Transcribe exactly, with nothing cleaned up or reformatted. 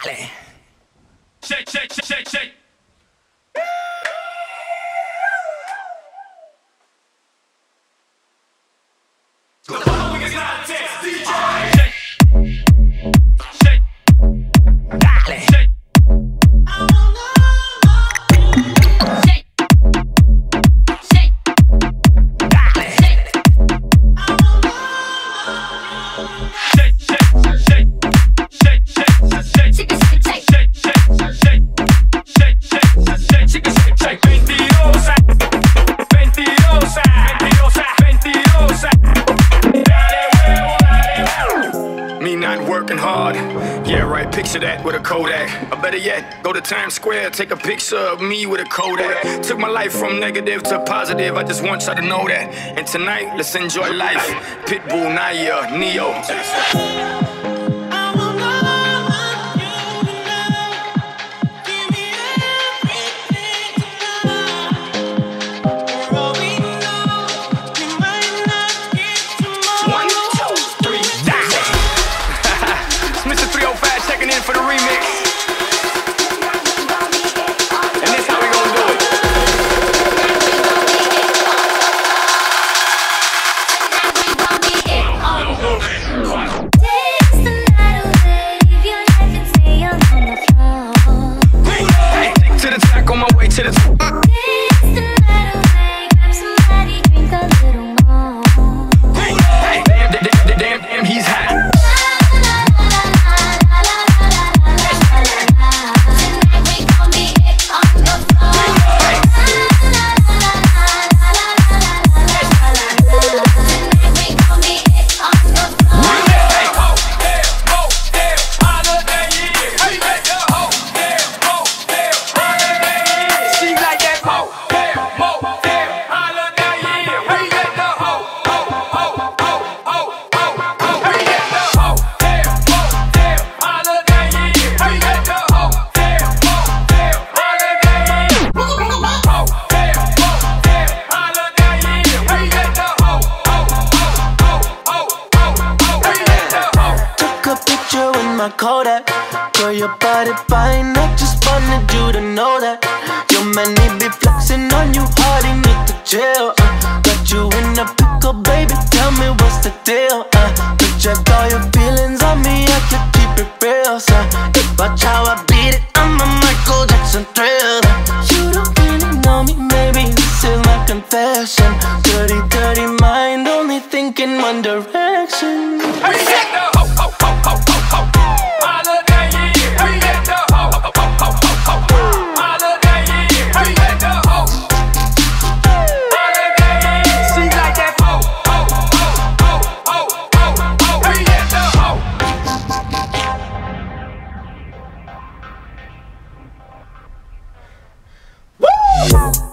Dale. Shake, shake, shake, shake, shake. The following is not a test, D J. Shake, shake, dale. Shake. Picture that with a Kodak. Or better yet, go to Times Square, take a picture of me with a Kodak. Took my life from negative to positive, I just want y'all to know that. And tonight, let's enjoy life. Pitbull, Naya, Neo. For the remix. And this how we gonna do it. Hey, to the track on my way to the top. Hey, damn, damn, damn, damn, damn, he's hot. Kodak, girl, your body fine. I just wanted you to know that your man need be flexing on you hard, he need to chill. Uh, got you in a pickle, baby. Tell me what's the deal? Uh, project all your feelings on me, I can keep it real. So watch how I beat it, I'm a Michael Jackson Thriller. You don't really know me, maybe this is my confession. Dirty, dirty mind, only thinking one direction. Hey, get the ho, ho, ho, ho, ho, ho. Woo!